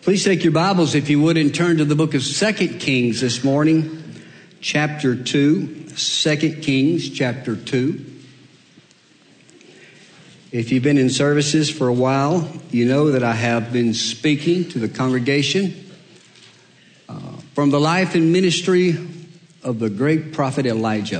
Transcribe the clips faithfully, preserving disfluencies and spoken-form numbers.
Please take your Bibles, if you would, and turn to the book of Second Kings this morning, chapter two. Second Kings, chapter two. If you've been in services for a while, you know that I have been speaking to the congregation uh, from the life and ministry of the great prophet Elijah.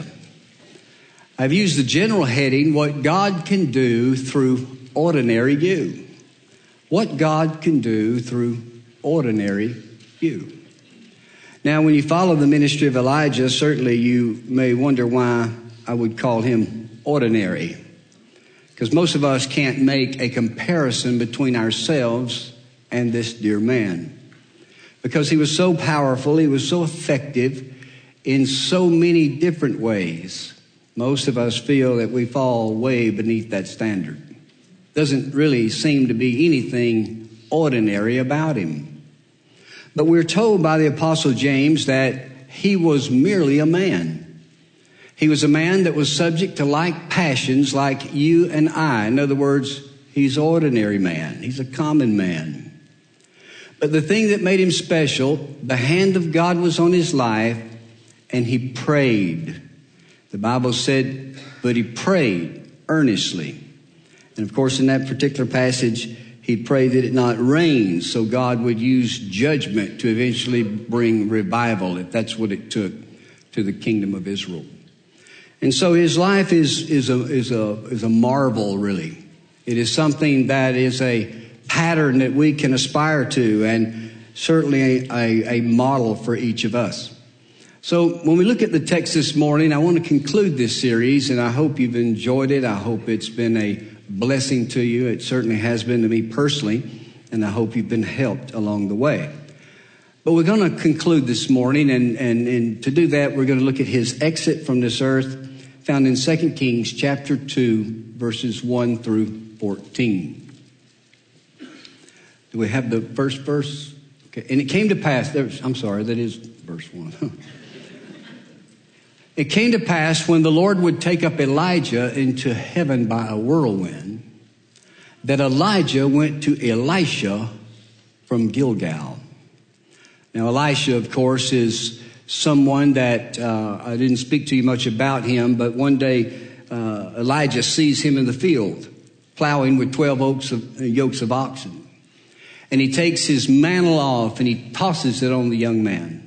I've used the general heading, What God Can Do Through Ordinary You. What God can do through ordinary you. Now, when you follow the ministry of Elijah, certainly you may wonder why I would call him ordinary. Because most of us can't make a comparison between ourselves and this dear man. Because he was so powerful, he was so effective in so many different ways. Most of us feel that we fall way beneath that standard. Doesn't really seem to be anything ordinary about him. But we're told by the Apostle James that he was merely a man. He was a man that was subject to like passions like you and I. In other words, he's an ordinary man. He's a common man. But the thing that made him special, the hand of God was on his life, and he prayed. The Bible said, but he prayed earnestly. And of course, in that particular passage, he prayed that it not rain, so God would use judgment to eventually bring revival, if that's what it took, to the kingdom of Israel. And so his life is, is, a, is, a, is a marvel, really. It is something that is a pattern that we can aspire to, and certainly a, a, a model for each of us. So when we look at the text this morning, I want to conclude this series, and I hope you've enjoyed it. I hope it's been a blessing to you. It certainly has been to me personally, and I hope you've been helped along the way. But we're going to conclude this morning, and, and, and to do that, we're going to look at his exit from this earth, found in Second Kings chapter two, verses one through fourteen. Do we have the first verse? Okay. And it came to pass, there's, I'm sorry, that is verse one. It came to pass when the Lord would take up Elijah into heaven by a whirlwind, that Elijah went to Elisha from Gilgal. Now, Elisha, of course, is someone that uh, I didn't speak to you much about him, but one day uh, Elijah sees him in the field, plowing with twelve oaks of, uh, yokes of oxen. And he takes his mantle off and he tosses it on the young man.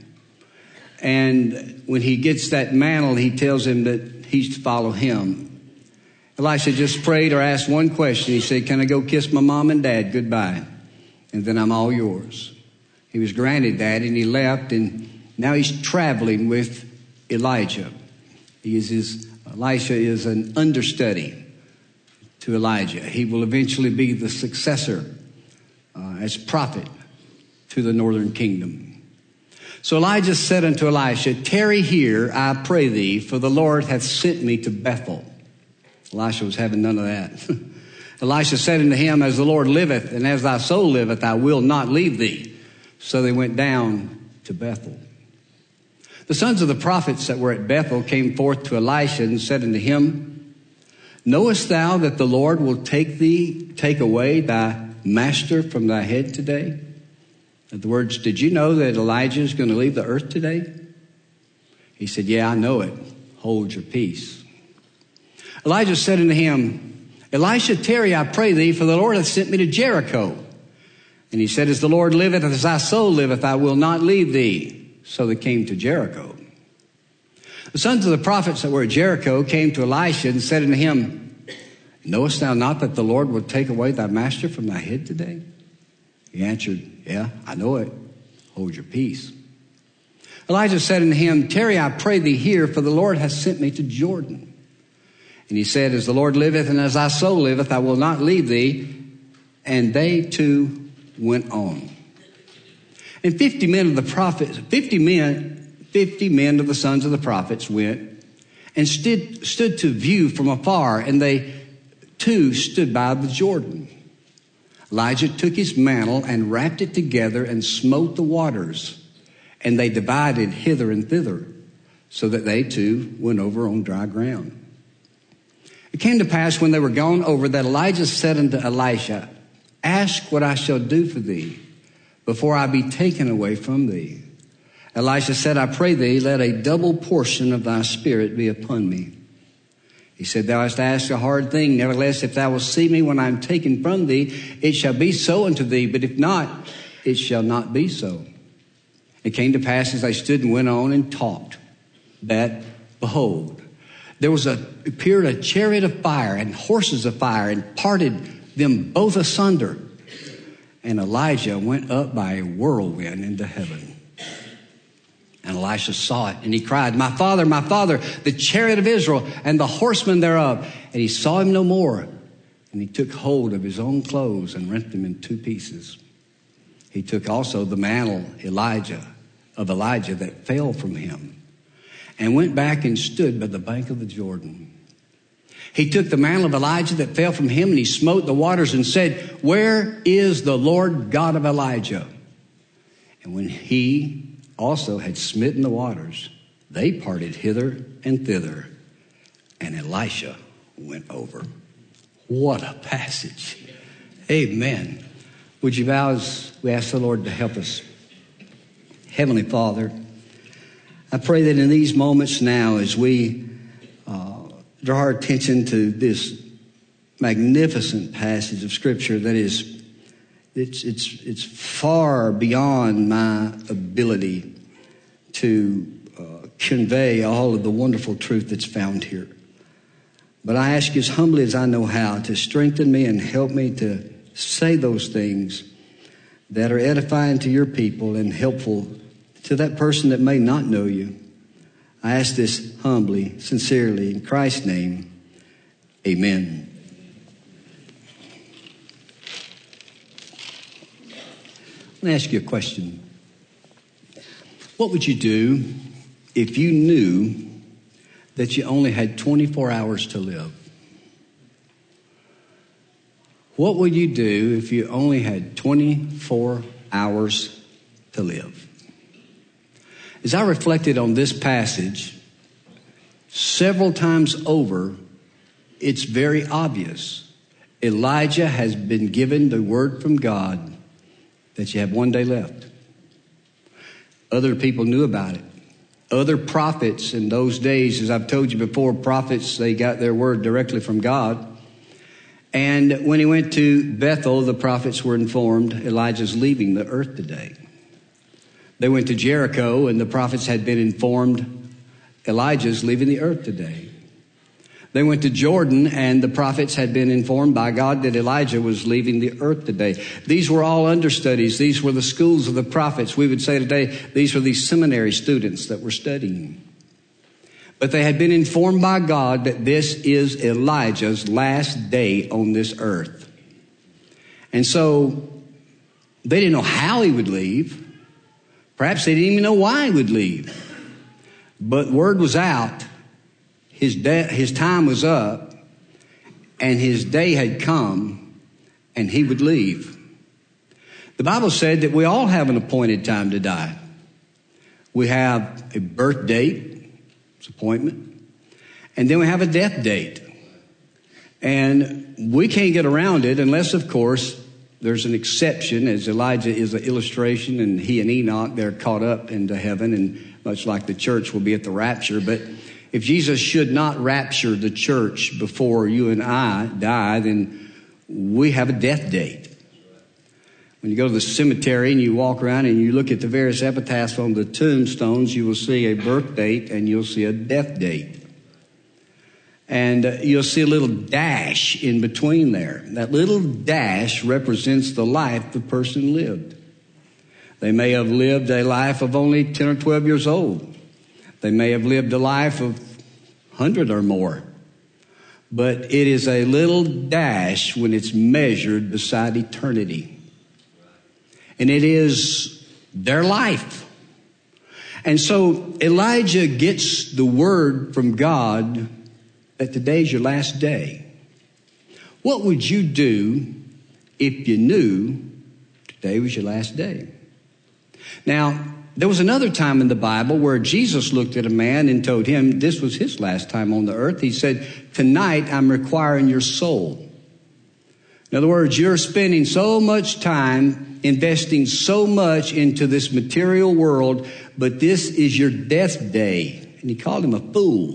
And when he gets that mantle, he tells him that he's to follow him. Elisha just prayed or asked one question. He said, can I go kiss my mom and dad goodbye? And then I'm all yours. He was granted that, and he left, and now he's traveling with Elijah. He is his, Elisha is an understudy to Elijah. He will eventually be the successor uh, as prophet to the northern kingdom. So Elijah said unto Elisha, tarry here, I pray thee, for the Lord hath sent me to Bethel. Elisha was having none of that. Elisha said unto him, as the Lord liveth, and as thy soul liveth, I will not leave thee. So they went down to Bethel. The sons of the prophets that were at Bethel came forth to Elisha and said unto him, knowest thou that the Lord will take thee, take away thy master from thy head today? In other words, did you know that Elijah is going to leave the earth today? He said, yeah, I know it. Hold your peace. Elijah said unto him, Elisha, tarry, I pray thee, for the Lord hath sent me to Jericho. And he said, as the Lord liveth, as thy soul liveth, I will not leave thee. So they came to Jericho. The sons of the prophets that were at Jericho came to Elisha and said unto him, knowest thou not that the Lord will take away thy master from thy head today? He answered, yeah, I know it. Hold your peace. Elijah said unto him, tarry, I pray thee here, for the Lord hath sent me to Jordan. And he said, as the Lord liveth and as thy soul liveth, I will not leave thee. And they too went on. And fifty men of the prophets, fifty men, fifty men of the sons of the prophets went and stood, stood to view from afar, and they too stood by the Jordan. Elijah took his mantle and wrapped it together and smote the waters, and they divided hither and thither, so that they too went over on dry ground. It came to pass when they were gone over that Elijah said unto Elisha, ask what I shall do for thee. before I be taken away from thee. Elisha said, I pray thee, let a double portion of thy spirit be upon me. He said, thou hast asked a hard thing. Nevertheless, if thou wilt see me when I am taken from thee, it shall be so unto thee. But if not, it shall not be so. It came to pass as they stood and went on and talked, that, behold, there was a, appeared a chariot of fire and horses of fire, and parted them both asunder. And Elijah went up by a whirlwind into heaven. And Elisha saw it, and he cried, my father, my father, the chariot of Israel, and the horsemen thereof. And he saw him no more. And he took hold of his own clothes and rent them in two pieces. He took also the mantle Elijah of Elijah that fell from him, and went back and stood by the bank of the Jordan. He took the mantle of Elijah that fell from him, and he smote the waters and said, where is the Lord God of Elijah? And when he also had smitten the waters, they parted hither and thither, and Elisha went over. What a passage. Amen. Would you bow as we ask the Lord to help us? Heavenly Father, I pray that in these moments now, as we uh, draw our attention to this magnificent passage of Scripture that is, it's, it's, it's far beyond my ability to uh, convey all of the wonderful truth that's found here. But I ask you as humbly as I know how to strengthen me and help me to say those things that are edifying to your people and helpful to that person that may not know you. I ask this humbly, sincerely, in Christ's name, amen. Let me ask you a question. What would you do if you knew that you only had twenty-four hours to live? What would you do if you only had twenty-four hours to live? As I reflected on this passage, several times over, it's very obvious. Elijah has been given the word from God that you have one day left. Other people knew about it. Other prophets in those days, as I've told you before, prophets, they got their word directly from God. And when he went to Bethel, the prophets were informed Elijah's leaving the earth today. They went to Jericho, and the prophets had been informed Elijah's leaving the earth today. They went to Jordan, and the prophets had been informed by God that Elijah was leaving the earth today. These were all understudies. These were the schools of the prophets. We would say today, these were these seminary students that were studying. But they had been informed by God that this is Elijah's last day on this earth. And so they didn't know how he would leave. Perhaps they didn't even know why he would leave. But word was out. His de- his time was up, and his day had come, and he would leave. The Bible said that we all have an appointed time to die. We have a birth date, it's appointment, and then we have a death date. And we can't get around it unless, of course, there's an exception, as Elijah is an illustration, and he and Enoch, they're caught up into heaven, and much like the church will be at the rapture. But if Jesus should not rapture the church before you and I die, then we have a death date. When you go to the cemetery and you walk around and you look at the various epitaphs on the tombstones, you will see a birth date and you'll see a death date. And uh, you'll see a little dash in between there. That little dash represents the life the person lived. They may have lived a life of only ten or twelve years old. They may have lived a life of one hundred or more. But it is a little dash when it's measured beside eternity. And it is their life. And so Elijah gets the word from God that today's your last day. What would you do if you knew today was your last day? Now, there was another time in the Bible where Jesus looked at a man and told him this was his last time on the earth. He said, tonight I'm requiring your soul. In other words, you're spending so much time investing so much into this material world, but this is your death day. And he called him a fool.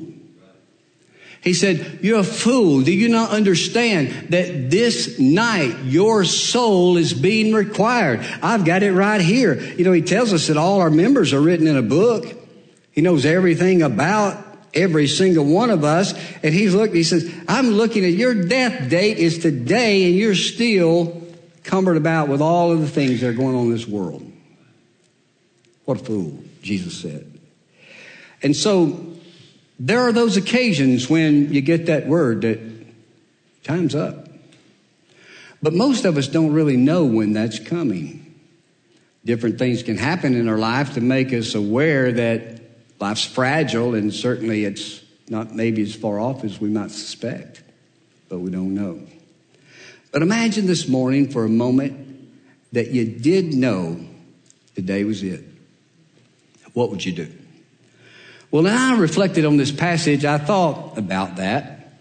He said, you're a fool. Do you not understand that this night your soul is being required? I've got it right here. You know, he tells us that all our members are written in a book. He knows everything about every single one of us. And he's looking, he says, I'm looking at your death date is today, and you're still cumbered about with all of the things that are going on in this world. What a fool, Jesus said. And so there are those occasions when you get that word that time's up. But most of us don't really know when that's coming. Different things can happen in our life to make us aware that life's fragile, and certainly it's not maybe as far off as we might suspect, but we don't know. But imagine this morning for a moment that you did know today was it. What would you do? Well, when I reflected on this passage, I thought about that.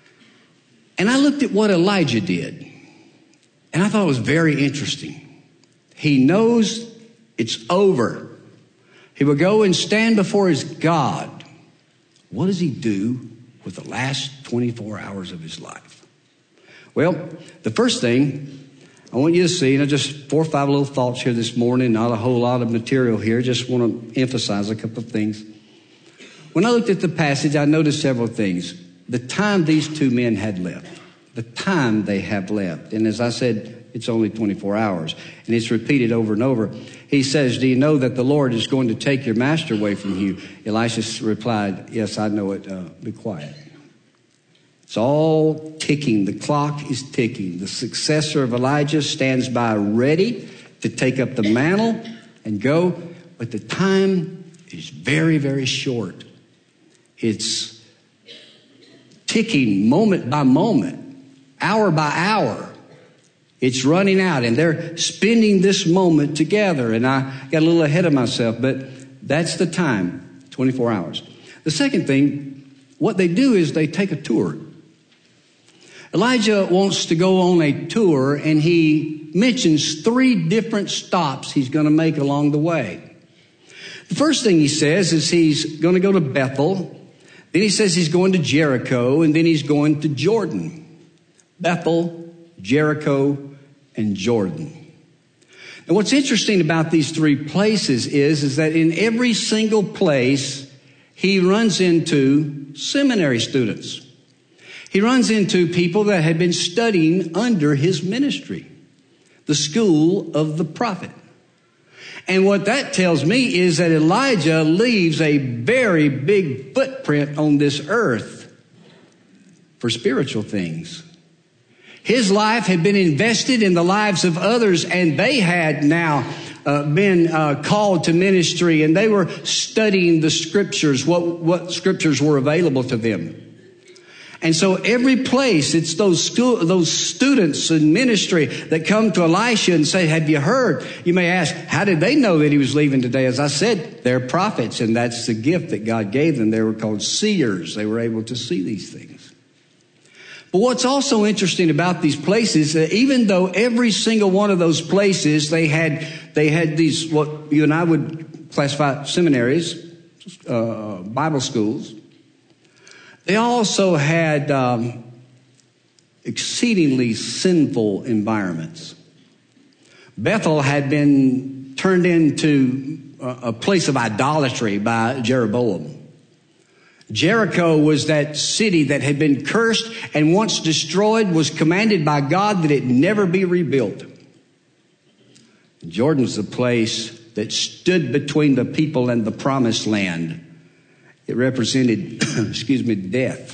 And I looked at what Elijah did. And I thought it was very interesting. He knows it's over. He will go and stand before his God. What does he do with the last twenty-four hours of his life? Well, the first thing I want you to see, and I just four or five little thoughts here this morning, not a whole lot of material here. Just want to emphasize a couple of things. When I looked at the passage, I noticed several things. The time these two men had left. The time they have left. And as I said, it's only twenty-four hours. And it's repeated over and over. He says, do you know that the Lord is going to take your master away from you? Elisha replied, yes, I know it. Uh, be quiet. It's all ticking. The clock is ticking. The successor of Elijah stands by ready to take up the mantle and go. But the time is very, very short. It's ticking moment by moment, hour by hour. It's running out, and they're spending this moment together. And I got a little ahead of myself, but that's the time, twenty-four hours. The second thing, what they do is they take a tour. Elijah wants to go on a tour, and he mentions three different stops he's going to make along the way. The first thing he says is he's going to go to Bethel. Then he says he's going to Jericho, and then he's going to Jordan. Bethel, Jericho, and Jordan. And what's interesting about these three places is, is that in every single place, he runs into seminary students. He runs into people that had been studying under his ministry, the school of the prophet. And what that tells me is that Elijah leaves a very big footprint on this earth for spiritual things. His life had been invested in the lives of others, and they had now uh, been uh, called to ministry, and they were studying the scriptures, what, what scriptures were available to them. And so every place, it's those school, those students in ministry that come to Elisha and say, have you heard? You may ask, how did they know that he was leaving today? As I said, they're prophets, and that's the gift that God gave them. They were called seers. They were able to see these things. But what's also interesting about these places, that even though every single one of those places, they had, they had these, what you and I would classify seminaries, uh, Bible schools. They also had um, exceedingly sinful environments. Bethel had been turned into a, a place of idolatry by Jeroboam. Jericho was that city that had been cursed and once destroyed, was commanded by God that it never be rebuilt. Jordan's the place that stood between the people and the promised land. It represented, excuse me, death.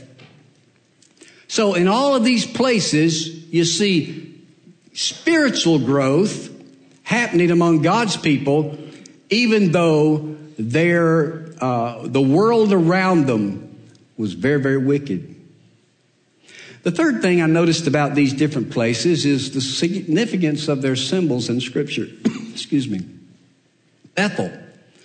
So in all of these places, you see spiritual growth happening among God's people, even though their uh, the world around them was very, very wicked. The third thing I noticed about these different places is the significance of their symbols in Scripture. Excuse me. Bethel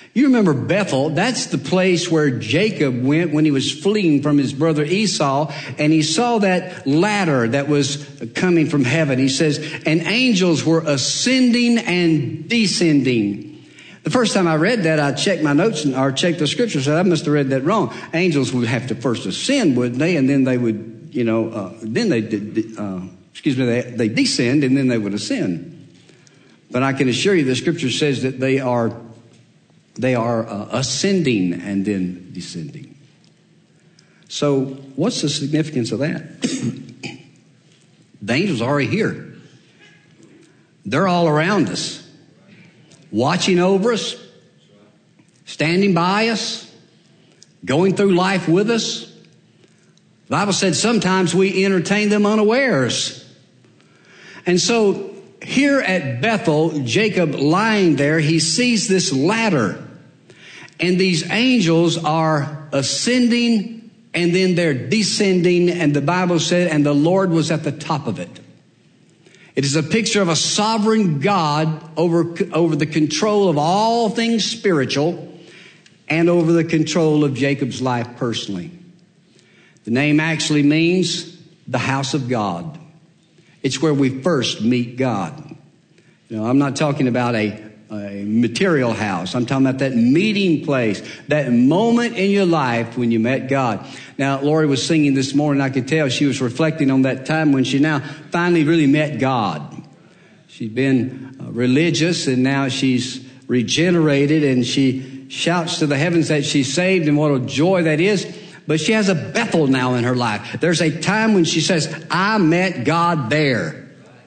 You remember Bethel, that's the place where Jacob went when he was fleeing from his brother Esau, and he saw that ladder that was coming from heaven. He says, and angels were ascending and descending. The first time I read that, I checked my notes and, or checked the scripture, said I must have read that wrong. Angels would have to first ascend, wouldn't they? And then they would, you know, uh, then they, uh, excuse me, they, they descend and then they would ascend. But I can assure you the scripture says that they are They are uh, ascending and then descending. So what's the significance of that? The angels are already here. They're all around us, watching over us, standing by us, going through life with us. The Bible said sometimes we entertain them unawares. And so here at Bethel, Jacob lying there, he sees this ladder. And these angels are ascending and then they're descending. And the Bible said, and the Lord was at the top of it. It is a picture of a sovereign God over, over the control of all things spiritual and over the control of Jacob's life personally. The name actually means the house of God. It's where we first meet God. You know, I'm not talking about a A material house. I'm talking about that meeting place, that moment in your life when you met God. Now, Lori was singing this morning. I could tell she was reflecting on that time when she now finally really met God. She's been religious and now she's regenerated and she shouts to the heavens that she's saved and what a joy that is. But she has a Bethel now in her life. There's a time when she says, I met God there.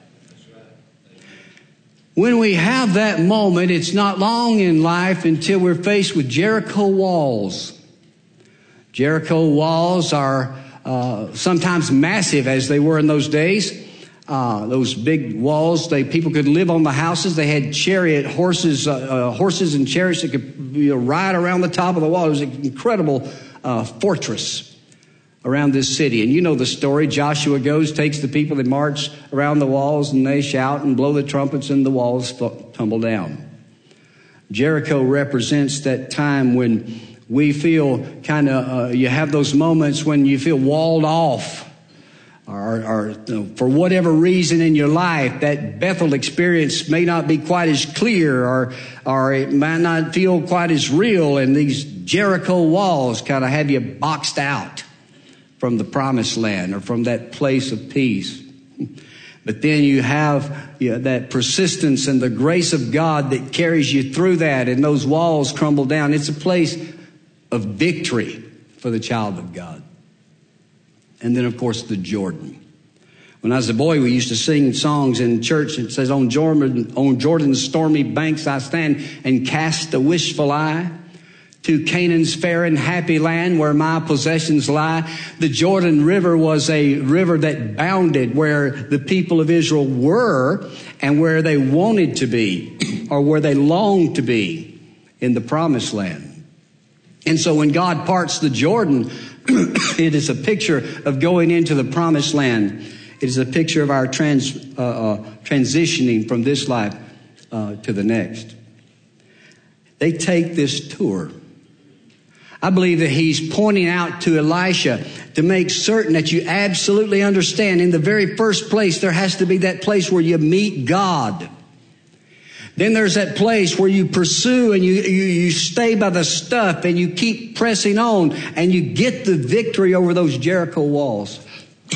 When we have that moment, it's not long in life until we're faced with Jericho walls. Jericho walls are uh, sometimes massive as they were in those days. Uh, those big walls, they people could live on the houses. They had chariot horses, uh, uh, horses and chariots that could you know, ride around the top of the wall. It was an incredible uh, fortress around this city. And you know the story. Joshua goes, takes the people, they march around the walls and they shout and blow the trumpets and the walls tumble down. Jericho represents that time when we feel kind of, uh, you have those moments when you feel walled off or, or you know, for whatever reason in your life, that Bethel experience may not be quite as clear or, or it might not feel quite as real. And these Jericho walls kind of have you boxed out from the promised land or from that place of peace. But then you have you know, that persistence and the grace of God that carries you through that, and those walls crumble down. It's a place of victory for the child of God. And then, of course, the Jordan. When I was a boy, we used to sing songs in church. It says, on Jordan, on Jordan's stormy banks I stand and cast a wishful eye to Canaan's fair and happy land where my possessions lie. The Jordan River was a river that bounded where the people of Israel were and where they wanted to be or where they longed to be in the promised land. And so when God parts the Jordan, it is a picture of going into the promised land. It is a picture of our trans, uh, uh, transitioning from this life uh, to the next. They take this tour. I believe that he's pointing out to Elisha to make certain that you absolutely understand in the very first place, there has to be that place where you meet God. Then there's that place where you pursue and you, you, you stay by the stuff and you keep pressing on and you get the victory over those Jericho walls.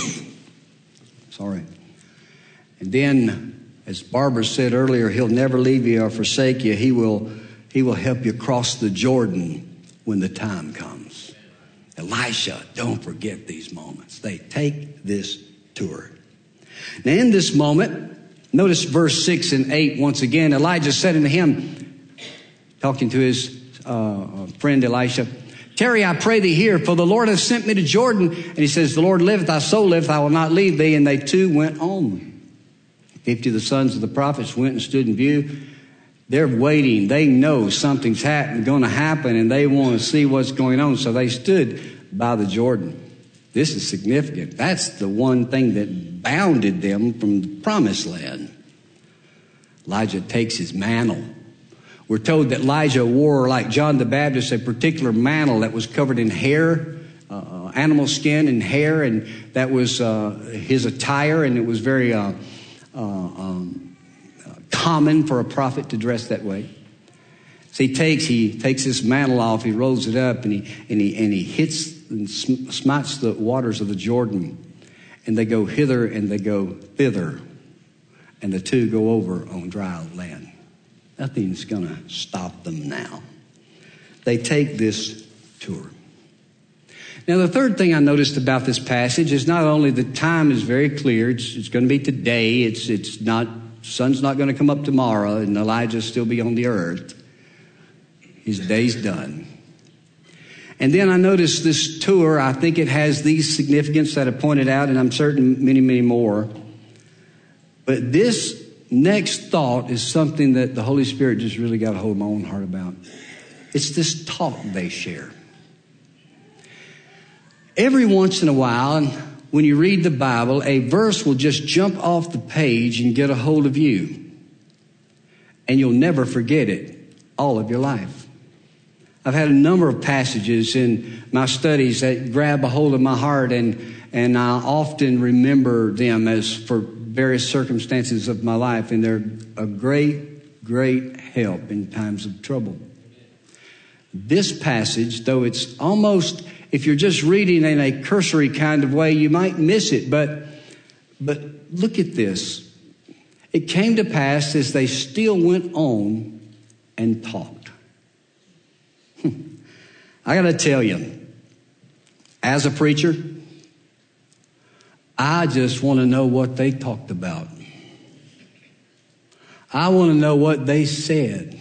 Sorry. And then, as Barbara said earlier, he'll never leave you or forsake you. He will, he will help you cross the Jordan when the time comes. Elisha, don't forget these moments. They take this tour. Now in this moment, notice verse six and eight once again. Elijah said unto him, talking to his uh, friend Elisha, tarry, I pray thee here, for the Lord hath sent me to Jordan. And he says, the Lord liveth, thy soul liveth, I will not leave thee. And they two went on. Fifty of the sons of the prophets went and stood in view. They're waiting. They know something's happen, going to happen, and they want to see what's going on. So they stood by the Jordan. This is significant. That's the one thing that bounded them from the promised land. Elijah takes his mantle. We're told that Elijah wore, like John the Baptist, a particular mantle that was covered in hair, uh, animal skin and hair, and that was uh, his attire, and it was very uh, uh, um, common for a prophet to dress that way. So he takes he takes his mantle off, he rolls it up, and he and he and he hits and smites the waters of the Jordan, and they go hither and they go thither, and the two go over on dry land. Nothing's going to stop them now. They take this tour. Now, the third thing I noticed about this passage is not only the time is very clear. It's, it's going to be today. It's it's not, sun's not going to come up tomorrow, and Elijah still be on the earth. His day's done. And then I noticed this tour, I think it has these significance that I pointed out, and I'm certain many, many more. But this next thought is something that the Holy Spirit just really got a hold of my own heart about. It's this talk they share. Every once in a while, when you read the Bible, a verse will just jump off the page and get a hold of you. And you'll never forget it all of your life. I've had a number of passages in my studies that grab a hold of my heart, and, and I often remember them as for various circumstances of my life, and they're a great, great help in times of trouble. This passage, though it's almost, if you're just reading in a cursory kind of way, you might miss it, but, but look at this. It came to pass as they still went on and talked. I got to tell you, as a preacher, I just want to know what they talked about. I want to know what they said.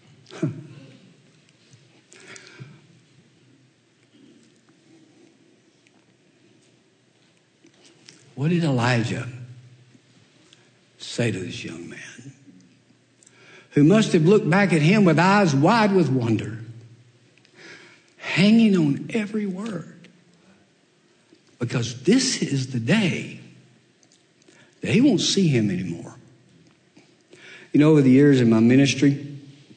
What did Elijah say to this young man, who must have looked back at him with eyes wide with wonder, hanging on every word? Because this is the day that he won't see him anymore. You know, over the years in my ministry,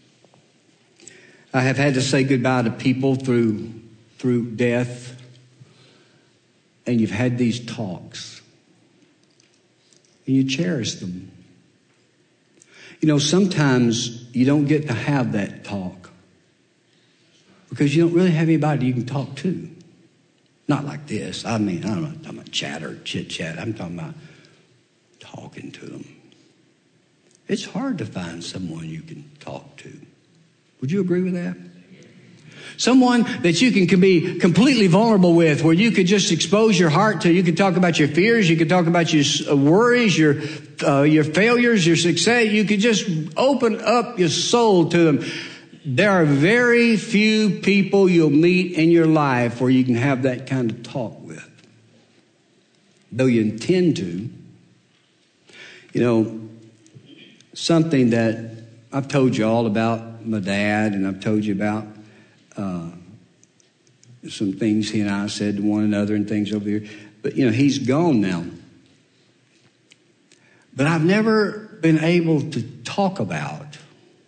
I have had to say goodbye to people through, through death. And you've had these talks. And you cherish them. You know, sometimes you don't get to have that talk because you don't really have anybody you can talk to. Not like this. I mean, I'm not talking about chatter, chit chat. I'm talking about talking to them. It's hard to find someone you can talk to. Would you agree with that? Someone that you can, can be completely vulnerable with, where you could just expose your heart to. You could talk about your fears. You could talk about your worries, your uh, your failures, your success. You could just open up your soul to them. There are very few people you'll meet in your life where you can have that kind of talk with. Though you intend to. You know, something that I've told you all about my dad, and I've told you about uh, some things he and I said to one another and things over here. But, you know, he's gone now. But I've never been able to talk about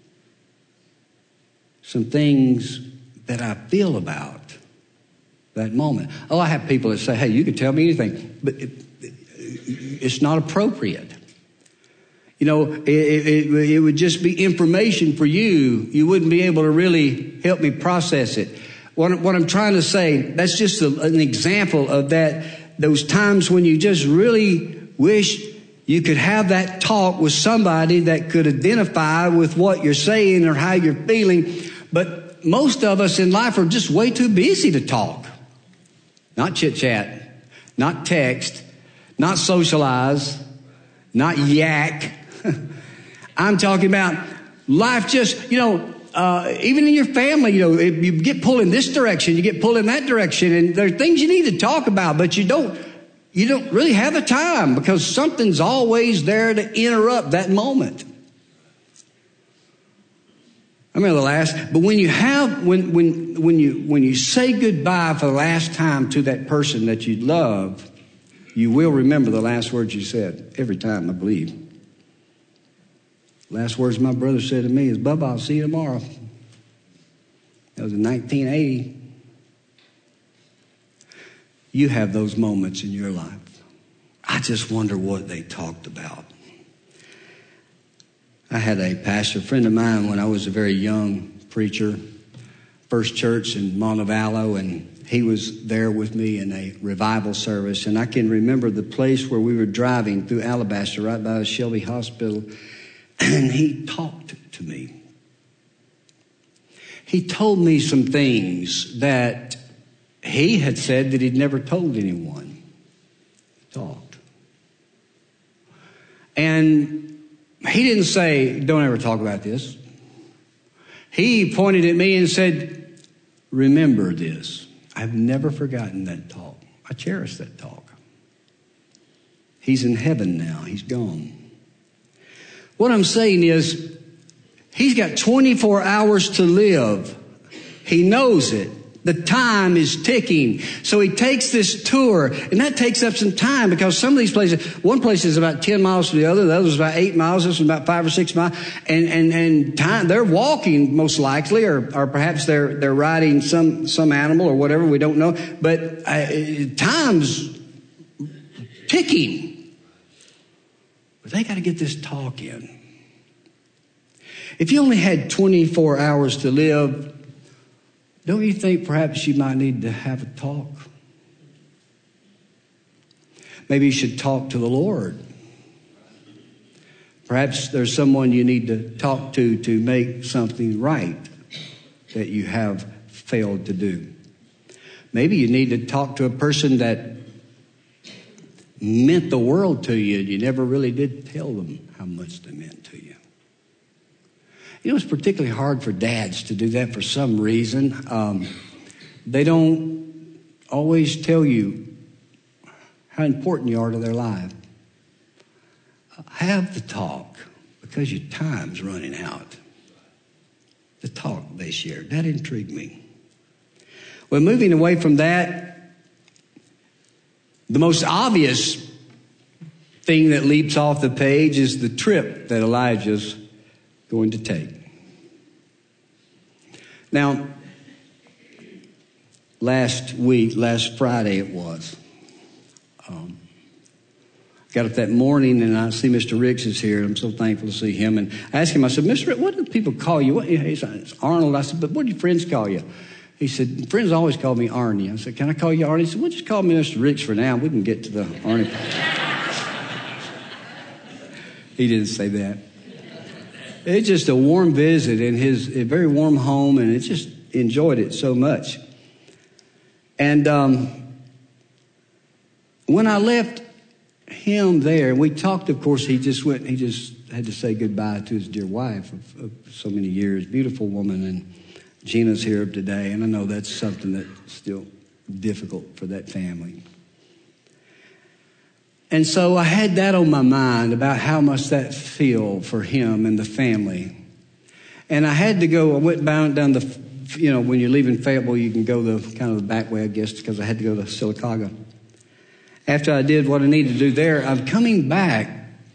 some things that I feel about that moment. Oh, I have people that say, hey, you can tell me anything, but it, it, it's not appropriate. You know, it, it, it would just be information for you. You wouldn't be able to really help me process it. What, what I'm trying to say, that's just a, an example of that, those times when you just really wish you could have that talk with somebody that could identify with what you're saying or how you're feeling. But most of us in life are just way too busy to talk. Not chit-chat, not text, not socialize, not yak. I'm talking about life just, you know, uh, even in your family, you know, you get pulled in this direction, you get pulled in that direction, and there are things you need to talk about, but you don't, you don't really have the time because something's always there to interrupt that moment. I remember the last, but when you have, when, when, when you, when you say goodbye for the last time to that person that you love, you will remember the last words you said every time, I believe. Last words my brother said to me is, Bubba, I'll see you tomorrow. That was in nineteen eighty. You have those moments in your life. I just wonder what they talked about. I had a pastor friend of mine when I was a very young preacher, First Church in Montevallo, and he was there with me in a revival service. And I can remember the place where we were driving through Alabaster, right by Shelby Hospital, and he talked to me. He told me some things that he had said that he'd never told anyone. Talked. And he didn't say, don't ever talk about this. He pointed at me and said, remember this. I've never forgotten that talk. I cherish that talk. He's in heaven now. He's gone. What I'm saying is, he's got twenty-four hours to live. He knows it. The time is ticking. So he takes this tour, and that takes up some time because some of these places, one place is about ten miles to the other, the other is about eight miles, this is about five or six miles, and and and time, they're walking most likely, or or perhaps they're they're riding some some animal or whatever, we don't know, but uh, time's ticking. But they got to get this talk in. If you only had twenty-four hours to live, don't you think perhaps you might need to have a talk? Maybe you should talk to the Lord. Perhaps there's someone you need to talk to to make something right that you have failed to do. Maybe you need to talk to a person that meant the world to you and you never really did tell them how much they meant to you. You know, it's particularly hard for dads to do that for some reason. Um, they don't always tell you how important you are to their life. Have the talk because your time's running out. The talk they shared, that intrigued me. Well, moving away from that, the most obvious thing that leaps off the page is the trip that Elijah's going to take. Now, last week, last Friday it was, um, got up that morning and I see Mister Ricks is here. I'm so thankful to see him. And I asked him, I said, Mister Ricks, what do people call you? What? He said, it's Arnold. I said, but what do your friends call you? He said, friends always call me Arnie. I said, can I call you Arnie? He said, well, just call me Mister Ricks for now. We can get to the Arnie. He didn't say that. It's just a warm visit in his a very warm home, and it just enjoyed it so much. And um, when I left him there, we talked, of course, he just went, he just had to say goodbye to his dear wife of, of so many years, beautiful woman, and Gina's here today, and I know that's something that's still difficult for that family. And so I had that on my mind about how much that feel for him and the family. And I had to go, I went down, down the, you know, when you're leaving Fayetteville, you can go the kind of the back way, I guess, because I had to go to Sylacauga. After I did what I needed to do there, I'm coming back,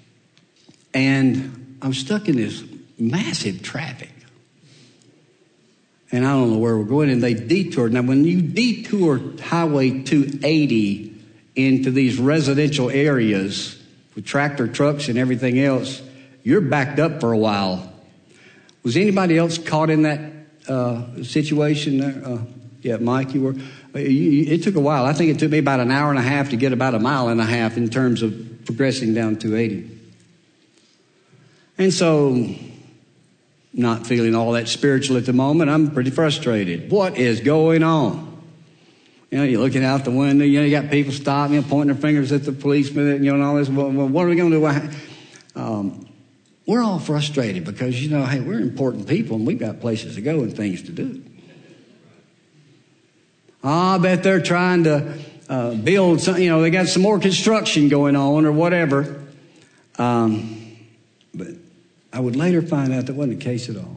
and I'm stuck in this massive traffic. And I don't know where we're going, and they detoured. Now, when you detour Highway two eighty into these residential areas with tractor trucks and everything else, you're backed up for a while. Was anybody else caught in that uh, situation there? Uh, yeah, Mike, you were. You, you, it took a while. I think it took me about an hour and a half to get about a mile and a half in terms of progressing down two eighty. And so, not feeling all that spiritual at the moment, I'm pretty frustrated. What is going on? You know, you're looking out the window, you know, you got people stopping, you know, pointing their fingers at the policeman, you know, and all this. Well, what are we going to do? Um, we're all frustrated because, you know, hey, we're important people and we've got places to go and things to do. Oh, I bet they're trying to uh, build some, you know, they got some more construction going on or whatever. Um, but I would later find out that wasn't the case at all.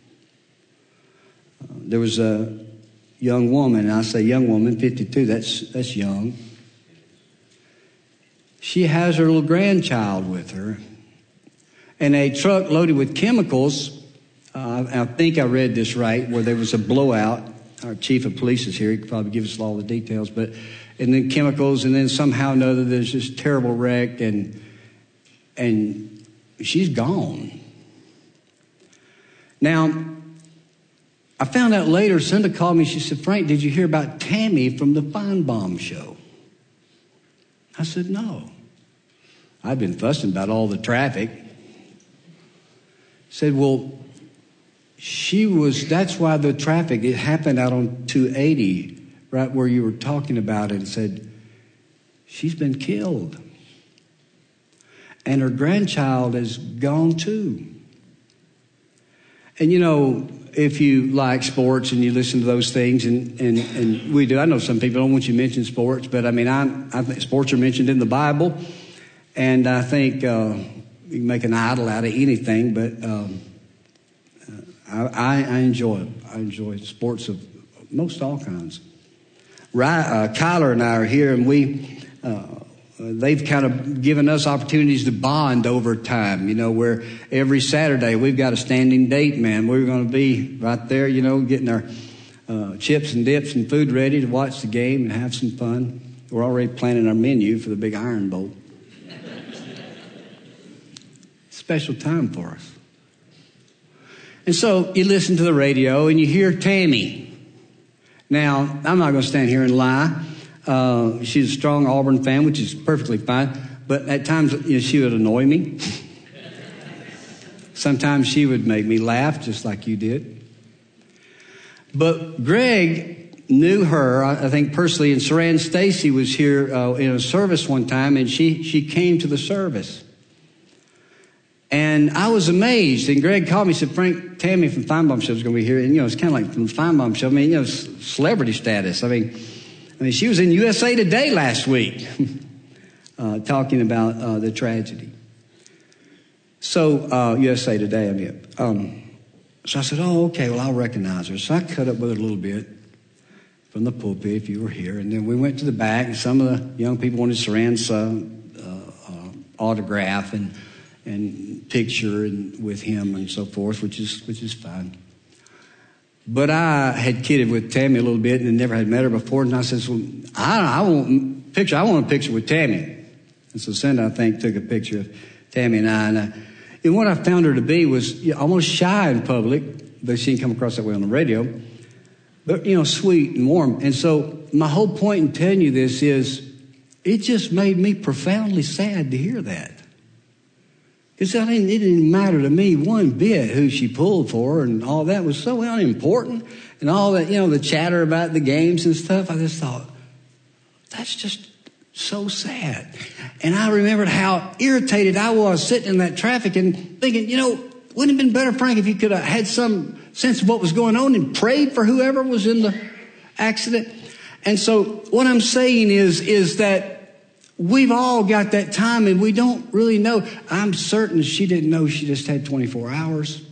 Uh, there was a young woman, and I say young woman, fifty-two, that's that's young. She has her little grandchild with her. and a truck loaded with chemicals. Uh, I think I read this right, where there was a blowout. Our chief of police is here. He could probably give us all the details. But and then chemicals, and then somehow or another there's this terrible wreck, and and she's gone. Now, I found out later, Cinda called me. She said, Frank, did you hear about Tammy from the Feinbaum show? I said, no. I'd been fussing about all the traffic. Said, well, she was, that's why the traffic, it happened out on two eighty, right where you were talking about it, and said, she's been killed. And her grandchild is gone too. And you know, if you like sports and you listen to those things, and, and, and we do, I know some people don't want you to mention sports, but I mean, I, I think sports are mentioned in the Bible, and I think uh, you can make an idol out of anything, but um, I, I enjoy it. I enjoy sports of most all kinds. Right, uh, Kyler and I are here, and we, uh, they've kind of given us opportunities to bond over time, you know, where every Saturday we've got a standing date, man. We're going to be right there, you know, getting our uh, chips and dips and food ready to watch the game and have some fun. We're already planning our menu for the big Iron Bowl. Special time for us. And so you listen to the radio and you hear Tammy. Now, I'm not going to stand here and lie. Uh, she's a strong Auburn fan, which is perfectly fine. But at times, you know, she would annoy me. Sometimes she would make me laugh, just like you did. But Greg knew her, I think personally, and Saran Stacy was here uh, in a service one time, and she, she came to the service. And I was amazed. And Greg called me and said, Frank, Tammy from Feinbaum Show is going to be here. And, you know, it's kind of like from the Feinbaum Show. I mean, you know, celebrity status. I mean, I mean, she was in U S A Today last week uh, talking about uh, the tragedy. So, uh, U S A Today, I mean. Um, so I said, oh, okay, well, I'll recognize her. So I cut up with her a little bit from the pulpit, if you were here. And then we went to the back, and some of the young people wanted Saran's uh, uh, uh, autograph and and picture and with him and so forth, which is which is fine. But I had kidded with Tammy a little bit and never had met her before, and I said, well, I, I want picture. I want a picture with Tammy. And so Cinda, I think, took a picture of Tammy and I. And, I, and what I found her to be was, you know, almost shy in public, but she didn't come across that way on the radio. But, you know, sweet and warm. And so my whole point in telling you this is, it just made me profoundly sad to hear that. Because it didn't matter to me one bit who she pulled for, and all that was so unimportant. And all that, you know, the chatter about the games and stuff, I just thought, that's just so sad. And I remembered how irritated I was sitting in that traffic and thinking, you know, wouldn't it have been better, Frank, if you could have had some sense of what was going on and prayed for whoever was in the accident? And so what I'm saying is, is that we've all got that time, and we don't really know. I'm certain she didn't know she just had twenty-four hours.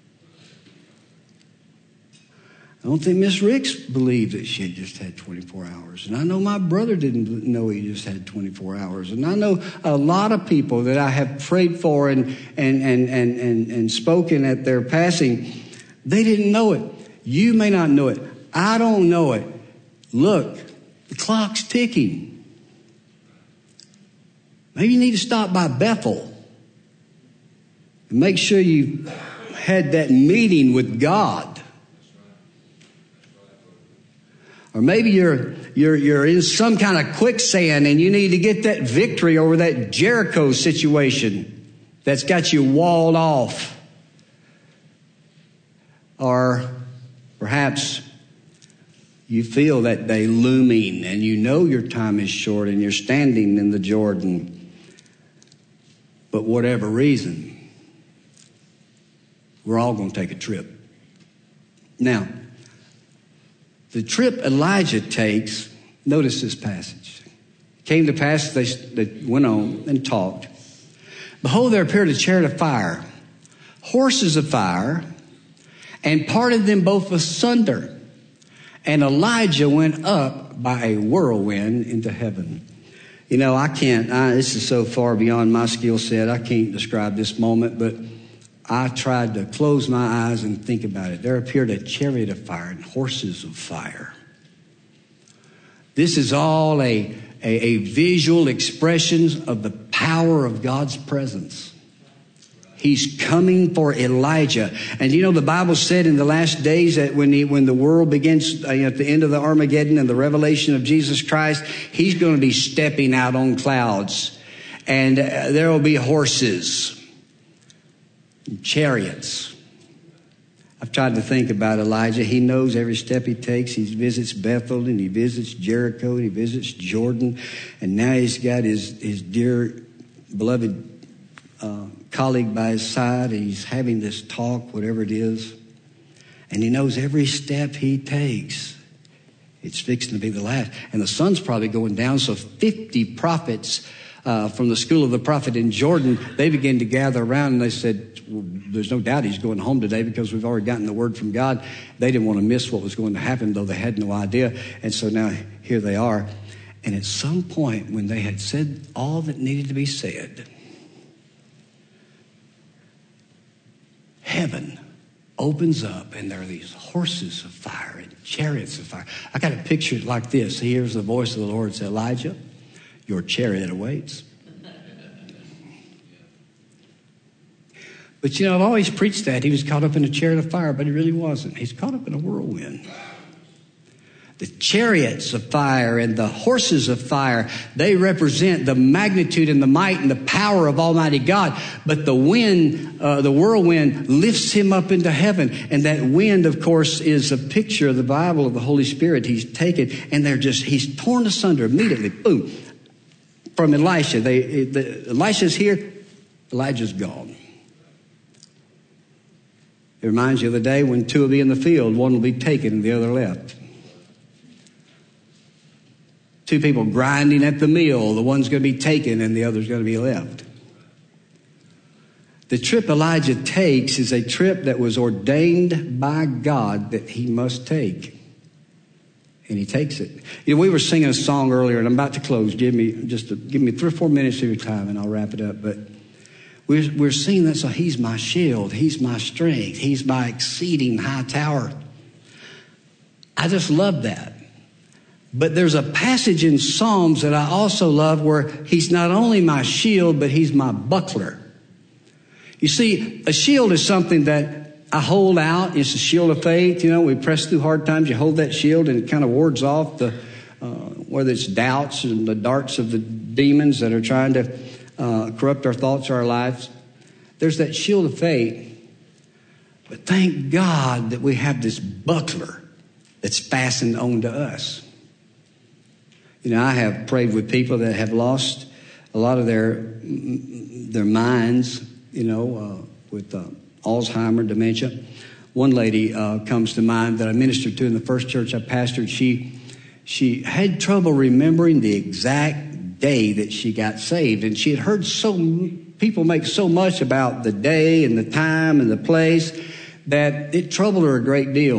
I don't think Miss Ricks believed that she had just had twenty-four hours. And I know my brother didn't know he just had twenty-four hours. And I know a lot of people that I have prayed for and, and, and, and, and, and spoken at their passing, they didn't know it. You may not know it. I don't know it. Look, the clock's ticking. Maybe you need to stop by Bethel and make sure you had that meeting with God. Or maybe you're you're you're in some kind of quicksand and you need to get that victory over that Jericho situation that's got you walled off. Or perhaps you feel that day looming and you know your time is short and you're standing in the Jordan. But whatever reason, we're all going to take a trip. Now, the trip Elijah takes, notice this passage. Came to pass, they, they went on and talked. Behold, there appeared a chariot of fire, horses of fire, and parted them both asunder. And Elijah went up by a whirlwind into heaven. You know, I can't, I, this is so far beyond my skill set. I can't describe this moment, but I tried to close my eyes and think about it. There appeared a chariot of fire and horses of fire. This is all a, a, a visual expression of the power of God's presence. He's coming for Elijah. And you know, the Bible said in the last days that when, he, when the world begins uh, at the end of the Armageddon and the revelation of Jesus Christ, he's going to be stepping out on clouds. And uh, there will be horses, and chariots. I've tried to think about Elijah. He knows every step he takes. He visits Bethel and he visits Jericho and he visits Jordan. And now he's got his, his dear beloved uh, colleague by his side. And he's having this talk, whatever it is. And he knows every step he takes, it's fixing to be the last. And the sun's probably going down. So fifty prophets uh, from the school of the prophet in Jordan, they began to gather around and they said, well, there's no doubt he's going home today because we've already gotten the word from God. They didn't want to miss what was going to happen, though they had no idea. And so now here they are. And at some point when they had said all that needed to be said, heaven opens up and there are these horses of fire and chariots of fire. I got to picture it like this. He hears the voice of the Lord say, Elijah, your chariot awaits. But, you know, I've always preached that. He was caught up in a chariot of fire, but he really wasn't. He's caught up in a whirlwind. The chariots of fire and the horses of fire, they represent the magnitude and the might and the power of Almighty God. But the wind, uh, the whirlwind lifts him up into heaven. And that wind, of course, is a picture of the Bible of the Holy Spirit. He's taken and they're just, he's torn asunder immediately. Boom. From Elisha. They, the, Elisha's here. Elijah's gone. It reminds you of the day when two will be in the field, one will be taken and the other left. Two people grinding at the mill, the one's going to be taken and the other's going to be left. The trip Elijah takes is a trip that was ordained by God that he must take. And he takes it. You know, we were singing a song earlier, and I'm about to close. Give me just a, give me three or four minutes of your time, and I'll wrap it up. But We're, we're seeing that, so he's my shield, he's my strength, he's my exceeding high tower. I just love that. But there's a passage in Psalms that I also love where he's not only my shield, but he's my buckler. You see, a shield is something that I hold out. It's a shield of faith. You know, we press through hard times. You hold that shield and it kind of wards off the, uh, whether it's doubts and the darts of the demons that are trying to Uh, corrupt our thoughts or our lives. There's that shield of faith. But thank God that we have this buckler that's fastened onto us. You know, I have prayed with people that have lost a lot of their their minds, you know, uh, with uh, Alzheimer's, dementia. One lady uh, comes to mind that I ministered to in the first church I pastored. She, she had trouble remembering the exact day that she got saved, and she had heard so people make so much about the day and the time and the place that it troubled her a great deal.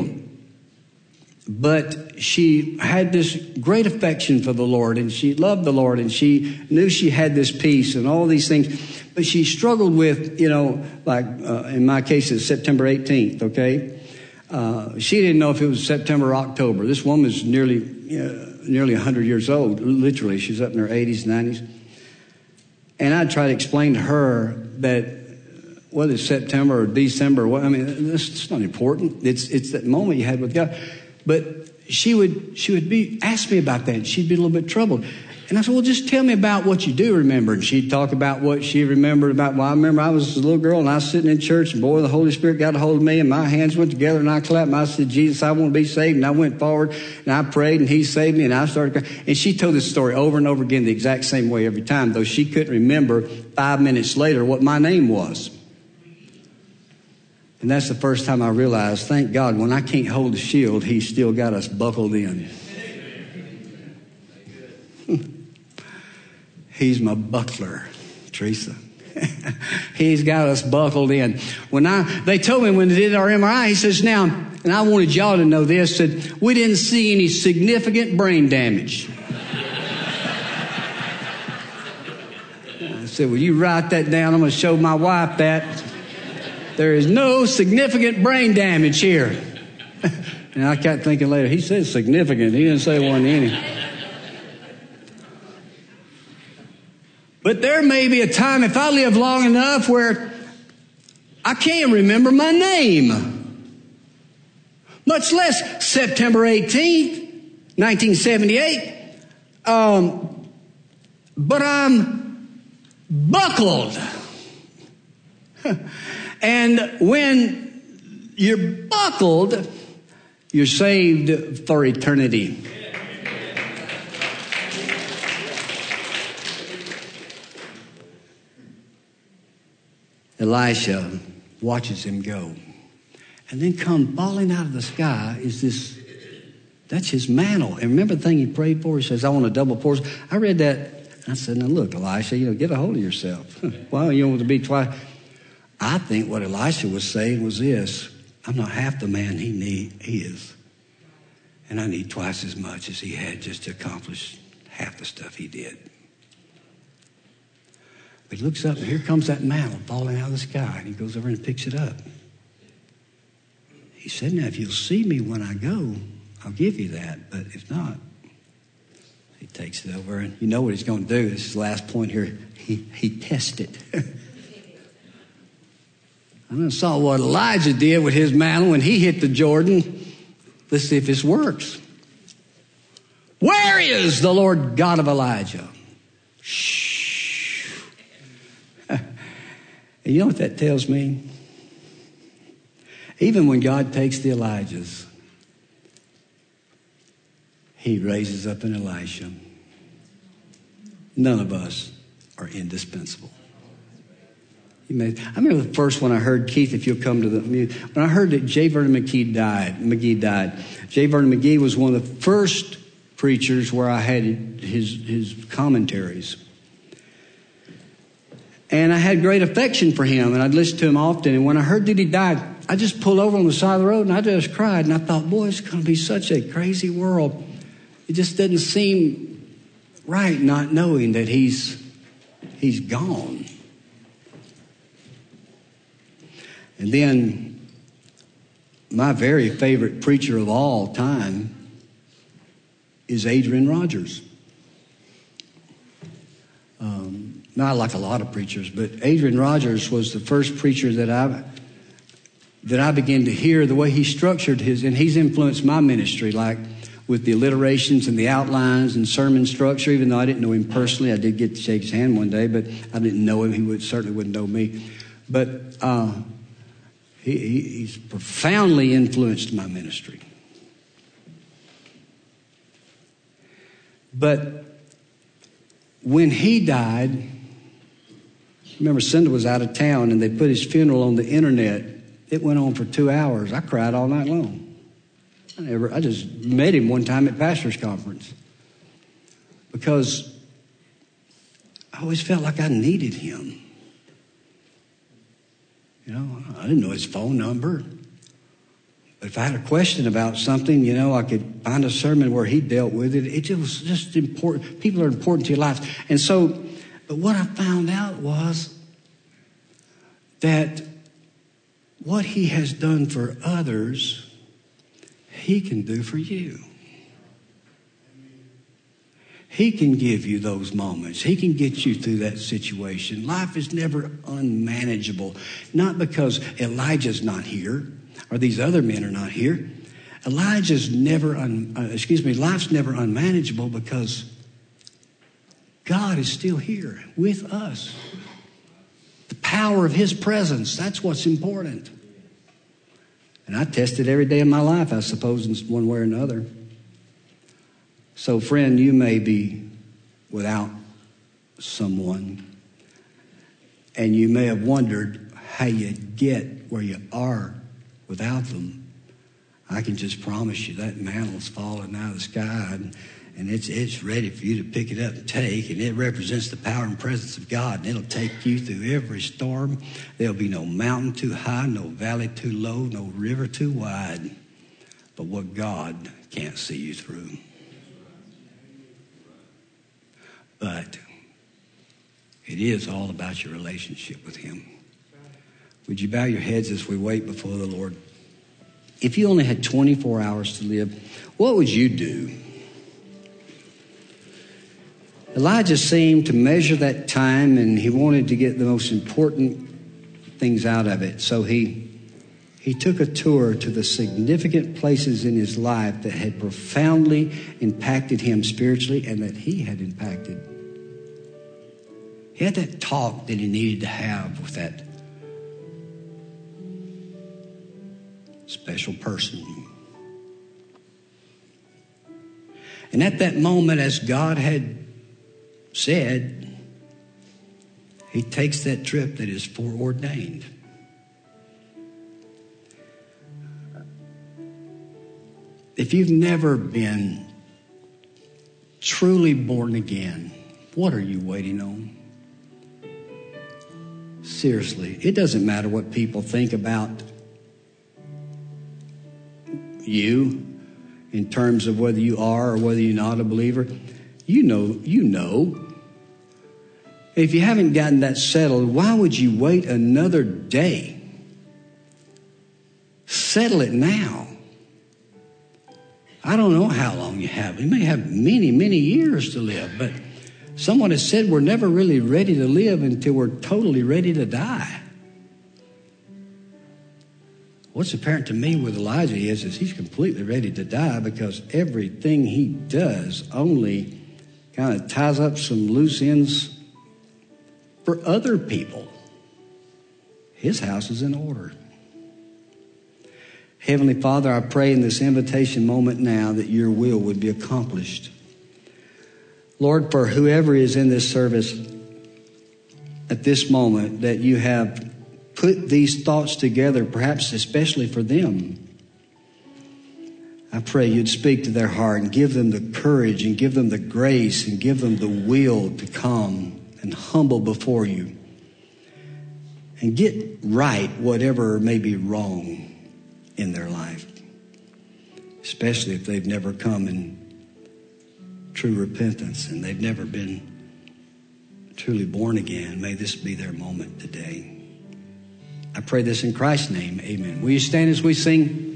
But she had this great affection for the Lord, and she loved the Lord, and she knew she had this peace and all these things. But she struggled with, you know, like uh, in my case, it's September eighteenth. Okay, uh, she didn't know if it was September or October. This woman's nearly. Uh, nearly one hundred years old, literally. She's up in her eighties, nineties. And I try to explain to her that whether it's September or December, I mean, it's not important. It's it's that moment you had with God. But she would she would be ask me about that, and she'd be a little bit troubled. And I said, well, just tell me about what you do remember. And she'd talk about what she remembered about, well, I remember I was a little girl and I was sitting in church and boy, the Holy Spirit got a hold of me and my hands went together and I clapped and I said, Jesus, I want to be saved. And I went forward and I prayed and he saved me and I started crying. And she told this story over and over again the exact same way every time, though she couldn't remember five minutes later what my name was. And that's the first time I realized, thank God, when I can't hold the shield, he's still got us buckled in. He's my buckler, Teresa. He's got us buckled in. When I, they told me when they did our M R I, he says, now, and I wanted y'all to know this, that we didn't see any significant brain damage. I said, well, you write that down. I'm going to show my wife that. There is no significant brain damage here. And I kept thinking later, he said significant. He didn't say one any. But there may be a time, if I live long enough, where I can't remember my name. Much less September eighteenth, nineteen seventy-eight. Um, but I'm buckled. And when you're buckled, you're saved for eternity. Elisha watches him go. And then come falling out of the sky is this, that's his mantle. And remember the thing he prayed for? He says, I want a double portion. I read that, and I said, now look, Elisha, you know, get a hold of yourself. Why you want to be twice? I think what Elisha was saying was this: I'm not half the man he need he is. And I need twice as much as he had just to accomplish half the stuff he did. But he looks up, and here comes that mantle falling out of the sky, and he goes over and picks it up. He said, now, if you'll see me when I go, I'll give you that. But if not, he takes it over, and you know what he's going to do. This is the last point here. He, he tests it. I saw what Elijah did with his mantle when he hit the Jordan. Let's see if this works. Where is the Lord God of Elijah? Shh. And you know what that tells me? Even when God takes the Elijahs, he raises up an Elisha. None of us are indispensable. You may, I remember the first one I heard, Keith, if you'll come to the mute, when I heard that J. Vernon McGee died, McGee died. J. Vernon McGee was one of the first preachers where I had his, his commentaries. And I had great affection for him, and I'd listen to him often. And when I heard that he died, I just pulled over on the side of the road, and I just cried. And I thought, boy, it's going to be such a crazy world. It just doesn't seem right not knowing that he's he's gone. And then my very favorite preacher of all time is Adrian Rogers. Um, not like a lot of preachers, but Adrian Rogers was the first preacher that I that I began to hear the way he structured his, and he's influenced my ministry, like with the alliterations and the outlines and sermon structure. Even though I didn't know him personally, I did get to shake his hand one day, but I didn't know him. He would certainly wouldn't know me. But uh, he, he, he's profoundly influenced my ministry. But when he died, remember Cinda was out of town and they put his funeral on the internet. It went on for two hours. I cried all night long. I never, I just met him one time at pastor's conference because I always felt like I needed him. You know, I didn't know his phone number. But if I had a question about something, you know, I could find a sermon where he dealt with it. It just was just important. People are important to your life. And so, but what I found out was that what he has done for others, he can do for you. He can give you those moments. He can get you through that situation. Life is never unmanageable. Not because Elijah's not here or these other men are not here. Elijah's never, un, uh, excuse me, life's never unmanageable because God is still here with us. The power of his presence, that's what's important. And I test it every day of my life, I suppose, in one way or another. So, friend, you may be without someone, and you may have wondered how you get where you are without them. I can just promise you that mantle's falling out of the sky, and, and it's it's ready for you to pick it up and take, and it represents the power and presence of God, and it'll take you through every storm. There'll be no mountain too high, no valley too low, no river too wide, but what God can't see you through. But it is all about your relationship with him. Would you bow your heads as we wait before the Lord? If you only had twenty-four hours to live, what would you do? Elijah seemed to measure that time, and he wanted to get the most important things out of it. So he he took a tour to the significant places in his life that had profoundly impacted him spiritually and that he had impacted. He had that talk that he needed to have with that special person. And at that moment, as God had said, he takes that trip that is foreordained. If you've never been truly born again, what are you waiting on? Seriously, it doesn't matter what people think about you in terms of whether you are or whether you're not a believer. You know, you know. If you haven't gotten that settled, why would you wait another day? Settle it now. I don't know how long you have. You may have many, many years to live, but someone has said we're never really ready to live until we're totally ready to die. What's apparent to me with Elijah is, is he's completely ready to die because everything he does only kind of ties up some loose ends for other people. His house is in order. Heavenly Father, I pray in this invitation moment now that your will would be accomplished. Lord, for whoever is in this service at this moment, that you have put these thoughts together, perhaps especially for them, I pray you'd speak to their heart and give them the courage and give them the grace and give them the will to come and humble before you and get right whatever may be wrong in their life, especially if they've never come in true repentance and they've never been truly born again. May this be their moment today. I pray this in Christ's name. Amen. Will you stand as we sing?